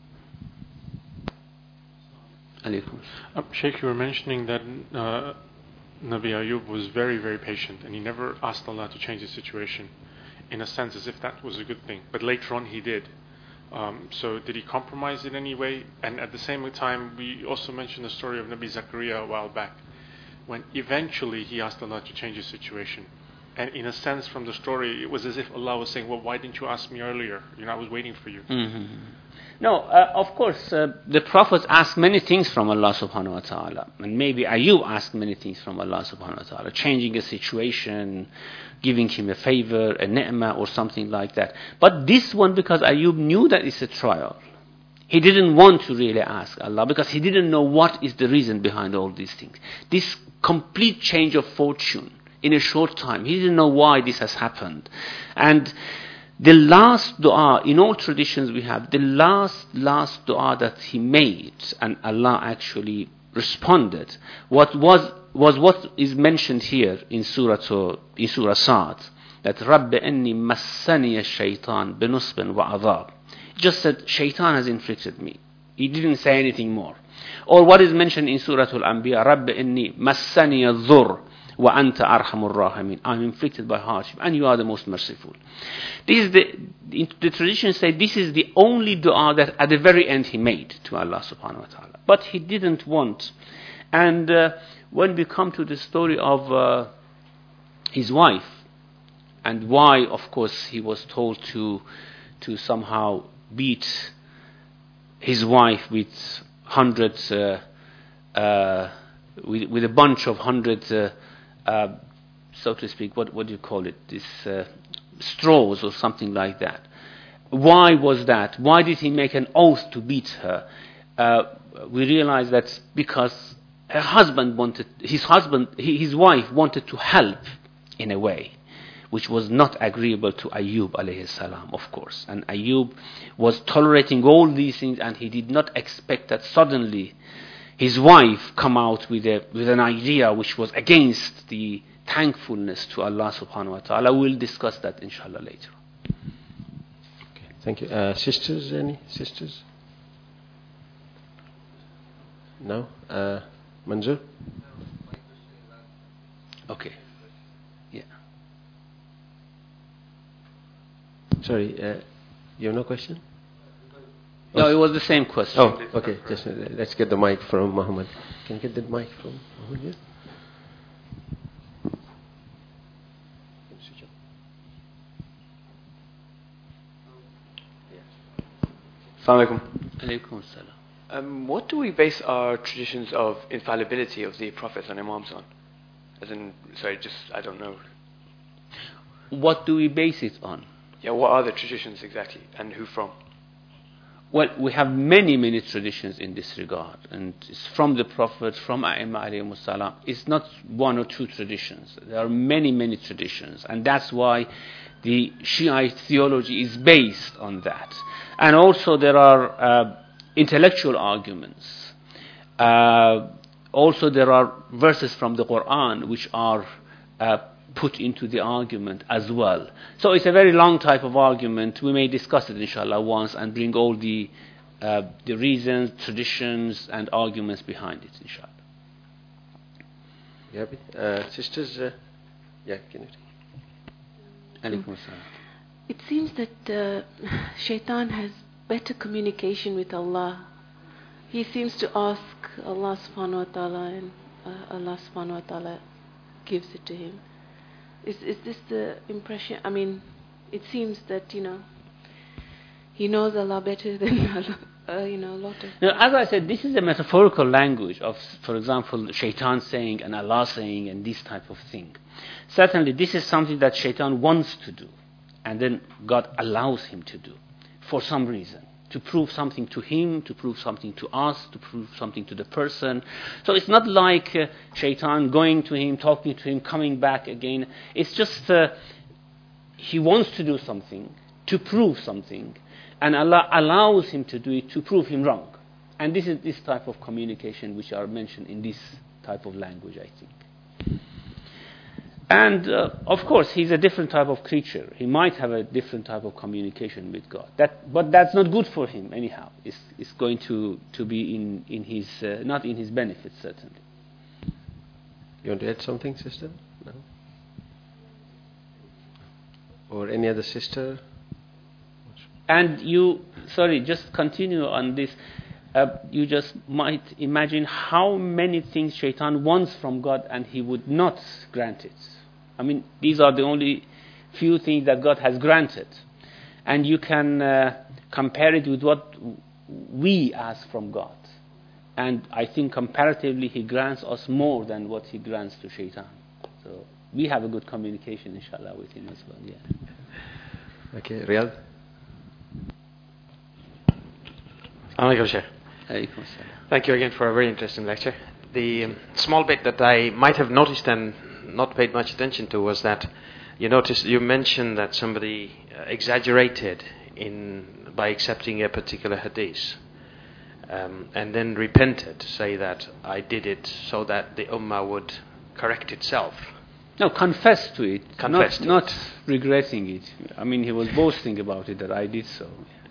Alaykum. Uh, Sheikh, you were mentioning that uh, Nabi Ayub was very, very patient, and he never asked Allah to change the situation, in a sense, as if that was a good thing. But later on, he did. Um, so, did he compromise in any way? And at the same time, we also mentioned the story of Nabi Zakaria a while back, when eventually he asked Allah to change the situation. And in a sense, from the story, it was as if Allah was saying, well, why didn't you ask me earlier? You know, I was waiting for you. Mm-hmm. No, uh, of course, uh, the prophets asked many things from Allah subhanahu wa ta'ala. And maybe Ayub asked many things from Allah subhanahu wa ta'ala, changing a situation, giving him a favor, a ni'mah or something like that. But this one, because Ayub knew that it's a trial, he didn't want to really ask Allah, because he didn't know what is the reason behind all these things. This complete change of fortune in a short time. He didn't know why this has happened. And the last dua, in all traditions we have, the last, last dua that he made, and Allah actually responded, what was, was what is mentioned here in Surah, in Surah Sa'd, that رَبِّ إِنِّي مَسَّنِيَ الشَّيْطَانِ بِنُصْبٍ وَعَذَابٍ. Just said, Shaitan has inflicted me. He didn't say anything more. Or what is mentioned in Surah Al-Anbiya, رَبِّ إِنِّي مَسَّنِيَ الضُّرِّ وَأَنْتَ أَرْحَمُ الرَّاحِمِينَ. I'm inflicted by hardship, and you are the most merciful. This is the, the traditions say this is the only dua that at the very end he made to Allah subhanahu wa ta'ala. But he didn't want. And uh, when we come to the story of uh, his wife, and why, of course, he was told to, to somehow beat his wife with hundreds, uh, uh, with, with a bunch of hundreds, uh, Uh, so to speak, what, what do you call it, this uh, straws or something like that. Why was that? Why did he make an oath to beat her? Uh, we realize that because her husband wanted, his husband, his wife wanted to help in a way which was not agreeable to Ayub alayhi salam, of course. And Ayub was tolerating all these things, and he did not expect that suddenly his wife come out with a with an idea which was against the thankfulness to Allah subhanahu wa ta'ala. We'll discuss that inshallah later. Okay, thank you. Uh, sisters, any sisters? No? Uh, Manzur? Okay. Yeah. Sorry, uh, you have no question? No, it was the same question. Oh, okay. Just uh, let's get the mic from Muhammad. Can you get the mic from Muhammad here? Assalamu alaikum. Alaykum salam. Um, what do we base our traditions of infallibility of the prophets and imams on? As in, sorry, just, I don't know. What do we base it on? Yeah, what are the traditions exactly, and who from? Well, we have many, many traditions in this regard, and it's from the Prophet, from A'imma alayhimus salam. It's not one or two traditions. There are many, many traditions, and that's why the Shiite theology is based on that. And also there are uh, intellectual arguments. Uh, also there are verses from the Quran which are uh, put into the argument as well. So it's a very long type of argument. We may discuss it inshallah once and bring all the uh, the reasons, traditions and arguments behind it inshallah. Yeah, uh, sisters, uh, yeah, can you? Alaikum assalam. It seems that uh, Shaitan has better communication with Allah. He seems to ask Allah subhanahu wa ta'ala, and uh, Allah subhanahu wa ta'ala gives it to him. Is is this the impression? I mean, it seems that, you know, he knows Allah better than Allah, uh, you know, a lot of... Now, as I said, this is a metaphorical language of, for example, Shaitan saying and Allah saying and this type of thing. Certainly, this is something that Shaitan wants to do, and then God allows him to do for some reason. To prove something to him, to prove something to us, to prove something to the person. So it's not like uh, Shaitan going to him, talking to him, coming back again. It's just uh, he wants to do something, to prove something, and Allah allows him to do it to prove him wrong. And this is this type of communication which are mentioned in this type of language, I think. And uh, of course, he's a different type of creature. He might have a different type of communication with God. That, but that's not good for him anyhow. It's, it's going to, to be in, in his, uh, not in his benefit, certainly. You want to add something, sister? No? Or any other sister? And you, sorry, just continue on this. Uh, you just might imagine how many things Shaitan wants from God and he would not grant it. I mean, these are the only few things that God has granted. And you can uh, compare it with what we ask from God. And I think comparatively he grants us more than what he grants to Shaitan. So we have a good communication, inshallah, with him as well. Yeah. Okay, Riyadh? Alaikum Shaykh. Alaikum assalam. Thank you again for a very interesting lecture. The um, small bit that I might have noticed and not paid much attention to was that you noticed you mentioned that somebody uh, exaggerated in by accepting a particular hadith, um, and then repented to say that I did it so that the ummah would correct itself. No, confess to it, Confess not, to not it. regretting it. I mean, he was boasting about it that I did so.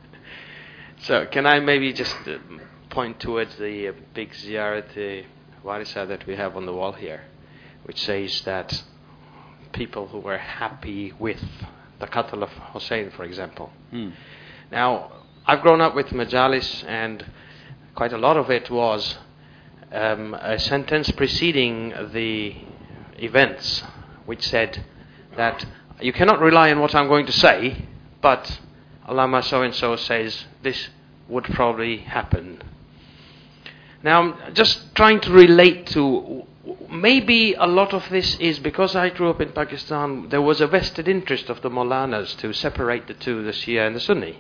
So can I maybe just uh, point towards the uh, big ziyarat uh, warisa that we have on the wall here, which says that people who were happy with the qatl of Hussein, for example. Hmm. Now, I've grown up with majalis, and quite a lot of it was um, a sentence preceding the events, which said that you cannot rely on what I'm going to say, but Allama so-and-so says this would probably happen. Now, I'm just trying to relate to, maybe a lot of this is because I grew up in Pakistan, there was a vested interest of the Maulanas to separate the two, the Shia and the Sunni.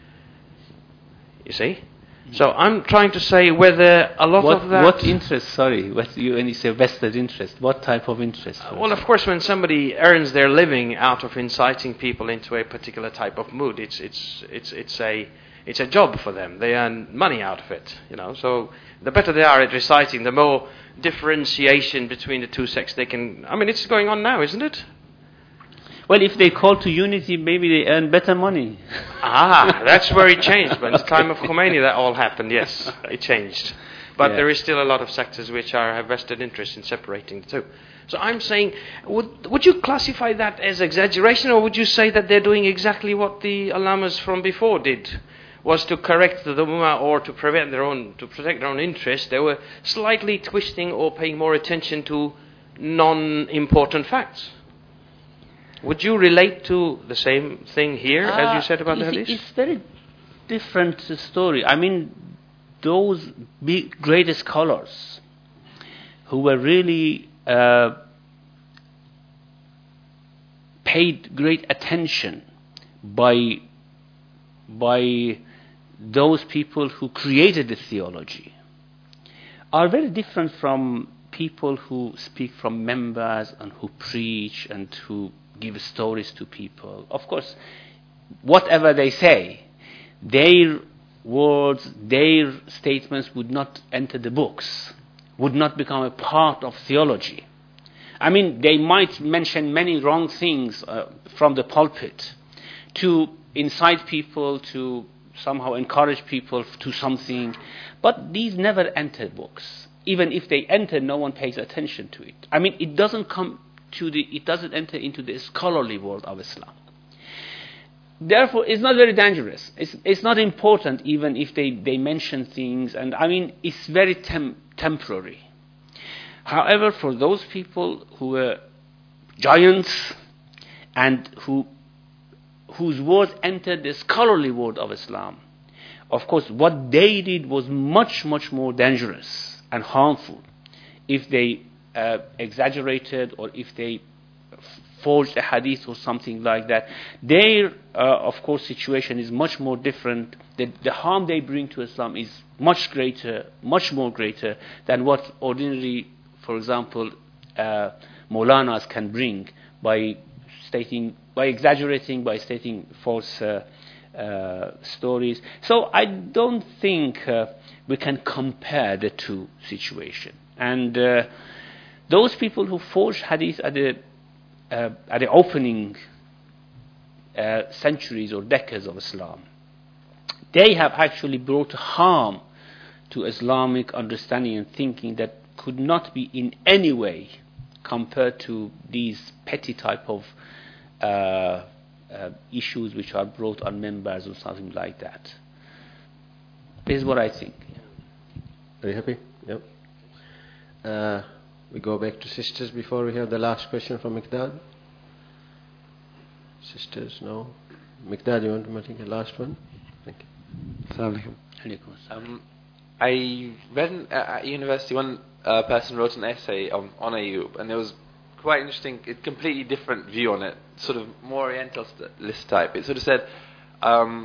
You see? So I'm trying to say whether a lot What, of that... what interest, sorry, what you, when you say vested interest, what type of interest? Uh, well, of course, when somebody earns their living out of inciting people into a particular type of mood, it's it's it's it's a it's a job for them. They earn money out of it, you know. So the better they are at reciting, the more differentiation between the two sects they can. I mean, it's going on now, isn't it? Well, if they call to unity, maybe they earn better money. Ah, that's where it changed. But in the time of Khomeini, that all happened. Yes, it changed. But Yeah. there is still a lot of sectors which are have vested interest in separating the two. So I'm saying, would would you classify that as exaggeration, or would you say that they're doing exactly what the Allamas from before did, was to correct the Ummah or to prevent their own, to protect their own interests? They were slightly twisting or paying more attention to non-important facts. Would you relate to the same thing here as you said about Uh, the you see, hadith? it's very different uh, story. I mean, those big, great scholars who were really uh, paid great attention by by those people who created the theology are very different from people who speak from members and who preach and who give stories to people. Of course, whatever they say, their words, their statements would not enter the books, would not become a part of theology. I mean, they might mention many wrong things uh, from the pulpit to incite people, to somehow encourage people to something, but these never enter books. Even if they enter, no one pays attention to it. I mean, it doesn't come to the, it doesn't enter into the scholarly world of Islam. Therefore, it's not very dangerous. It's, it's not important even if they, they mention things, and I mean, it's very tem- temporary. However, for those people who were giants and who whose words entered the scholarly world of Islam, of course, what they did was much, much more dangerous and harmful if they uh, exaggerated or if they forged a hadith or something like that. Their, uh, of course, situation is much more different. The, the harm they bring to Islam is much greater, much more greater than what ordinary, for example, uh, Maulanas can bring by stating, by exaggerating, by stating false uh, uh, stories. So I don't think uh, we can compare the two situations. And uh, those people who forge hadith at the uh, at the opening uh, centuries or decades of Islam, they have actually brought harm to Islamic understanding and thinking that could not be in any way compared to these petty type of uh, uh, issues which are brought on members or something like that. This is what I think. Are you happy? Yep. Uh, we go back to sisters before we have the last question from Miqdad. Sisters, no. Miqdad, you want to take the last one? Thank you. Assalamu alaikum. Um, I read in, uh, at university one uh, person wrote an essay on, on Ayyub, and it was quite interesting, a completely different view on it, sort of more Orientalist type. It sort of said, um,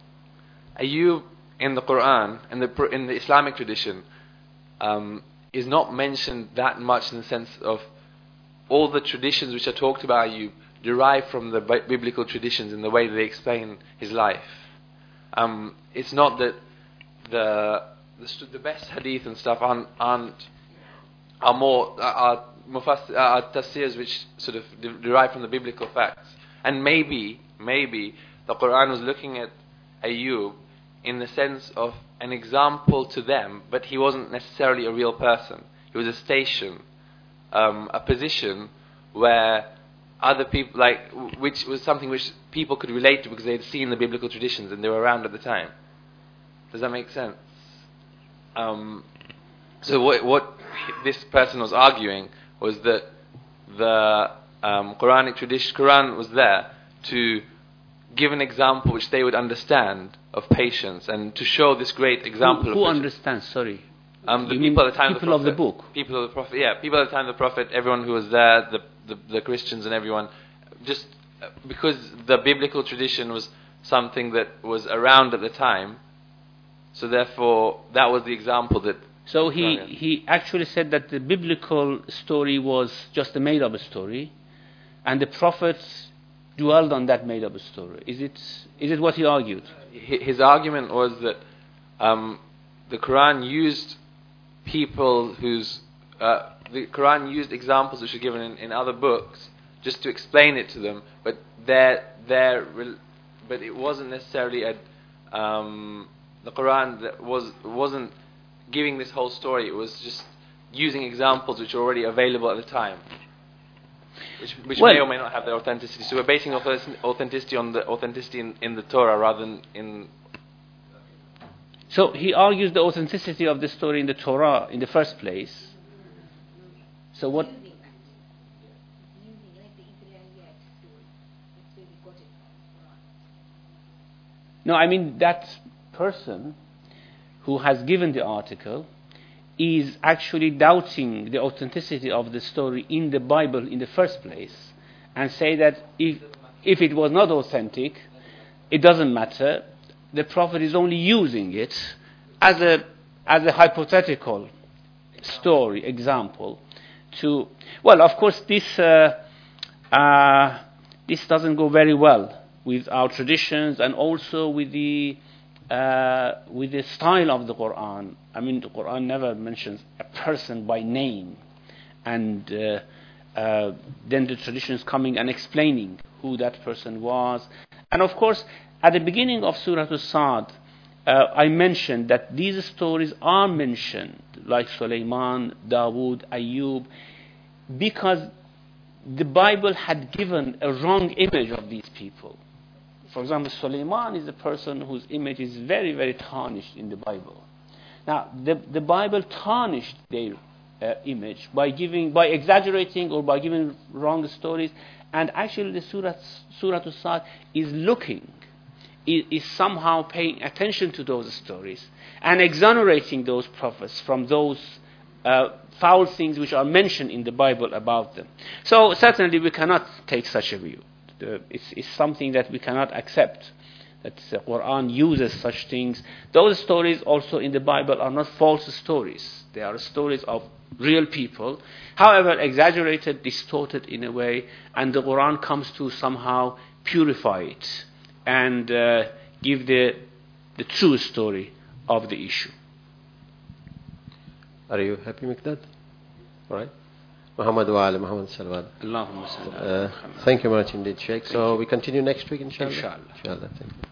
Ayyub in the Quran, in the in the Islamic tradition, um, is not mentioned that much in the sense of all the traditions which are talked about Ayyub derive from the bi- biblical traditions in the way that they explain his life. Um, it's not that the the, the best hadith and stuff aren't, aren't are more are mufass, are tafsirs which sort of de- derive from the biblical facts. And maybe maybe the Quran was looking at Ayyub in the sense of an example to them, but he wasn't necessarily a real person. He was a station, um, a position where other people, like, which was something which people could relate to because they'd seen the biblical traditions and they were around at the time. Does that make sense? Um, so what, what this person was arguing was that the um, Quranic tradition, Quran was there to give an example which they would understand of patience and to show this great example. Who, who of understands? Sorry. Um, the You people mean at the time people of the, of the book. People of the Prophet. Yeah, people at the time of the Prophet. Everyone who was there, the the, the Christians and everyone, just uh, because the biblical tradition was something that was around at the time. So therefore, that was the example that. So he, he actually said that the biblical story was just a made-up story, and the prophets dwelled on that made-up story. Is it is it what he argued? His argument was that um, the Quran used people whose uh, the Quran used examples which are given in, in other books just to explain it to them, but their their but it wasn't necessarily a um, the Quran that was wasn't giving this whole story. It was just using examples which were already available at the time, which, which well, may or may not have their authenticity. So we're basing authenticity on the authenticity in, in the Torah rather than in. So he argues the authenticity of the story in the Torah in the first place. So what? No, I mean that person who has given the article is actually doubting the authenticity of the story in the Bible in the first place, and say that if if it was not authentic, it doesn't matter. The Prophet is only using it as a as a hypothetical story example to. Well, of course, this uh, uh, this doesn't go very well with our traditions and also with the uh, with the style of the Quran. I mean, the Quran never mentions a person by name, and uh, uh, then the traditions coming and explaining who that person was. And of course, at the beginning of Surah As-Sad, uh, I mentioned that these stories are mentioned, like Sulaiman, Dawood, Ayub, because the Bible had given a wrong image of these people. For example, Sulaiman is a person whose image is very, very tarnished in the Bible. Now, the, the Bible tarnished their uh, image by giving, by exaggerating or by giving wrong stories. And actually, the Surah, Surah As-Sad is looking, is, is somehow paying attention to those stories and exonerating those prophets from those uh, foul things which are mentioned in the Bible about them. So certainly, we cannot take such a view. Uh, it's, it's something that we cannot accept, that the Quran uses such things. Those stories also in the Bible are not false stories. They are stories of real people, however exaggerated, distorted in a way, and the Quran comes to somehow purify it and uh, give the, the true story of the issue. Are you happy, Miqdad? All right. Muhammad wa ala Muhammad sallallahu Allahumma salli ala uh, Muhammad. Thank you much indeed, Sheikh. So we continue next week, inshallah. Inshallah. Inshallah. Thank you.